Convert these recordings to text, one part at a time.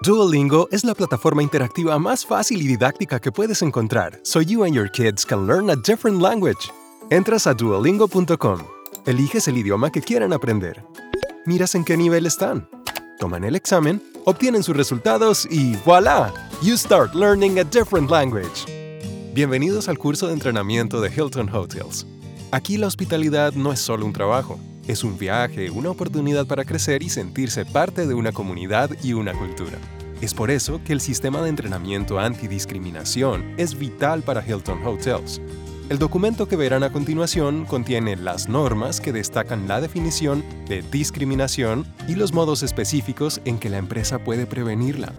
Duolingo es la plataforma interactiva más fácil y didáctica que puedes encontrar, so you and your kids can learn a different language. Entras a duolingo.com, eliges el idioma que quieran aprender, miras en qué nivel están, toman el examen, obtienen sus resultados y ¡voilá! You start learning a different language. Bienvenidos al curso de entrenamiento de Hilton Hotels. Aquí la hospitalidad no es solo un trabajo, es un viaje, una oportunidad para crecer y sentirse parte de una comunidad y una cultura. Es por eso que el sistema de entrenamiento antidiscriminación es vital para Hilton Hotels. El documento que verán a continuación contiene las normas que destacan la definición de discriminación y los modos específicos en que la empresa puede prevenirla.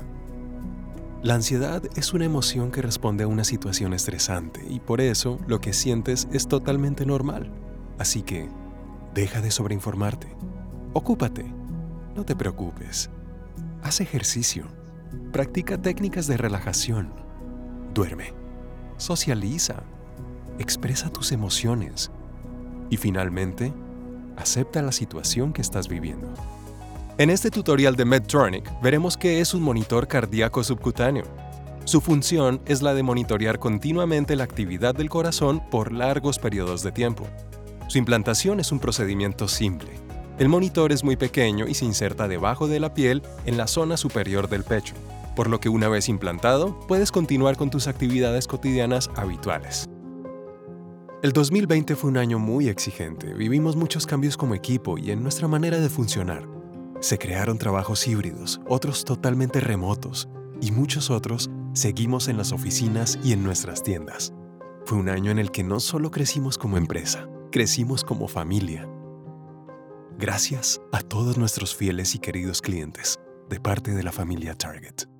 La ansiedad es una emoción que responde a una situación estresante y por eso lo que sientes es totalmente normal. Así que, deja de sobreinformarte. Ocúpate. No te preocupes. Haz ejercicio. Practica técnicas de relajación. Duerme. Socializa. Expresa tus emociones. Y finalmente, acepta la situación que estás viviendo. En este tutorial de Medtronic veremos qué es un monitor cardíaco subcutáneo. Su función es la de monitorear continuamente la actividad del corazón por largos periodos de tiempo. Su implantación es un procedimiento simple. El monitor es muy pequeño y se inserta debajo de la piel en la zona superior del pecho, por lo que una vez implantado, puedes continuar con tus actividades cotidianas habituales. El 2020 fue un año muy exigente. Vivimos muchos cambios como equipo y en nuestra manera de funcionar. Se crearon trabajos híbridos, otros totalmente remotos, y muchos otros seguimos en las oficinas y en nuestras tiendas. Fue un año en el que no solo crecimos como empresa, crecimos como familia. Gracias a todos nuestros fieles y queridos clientes, de parte de la familia Target.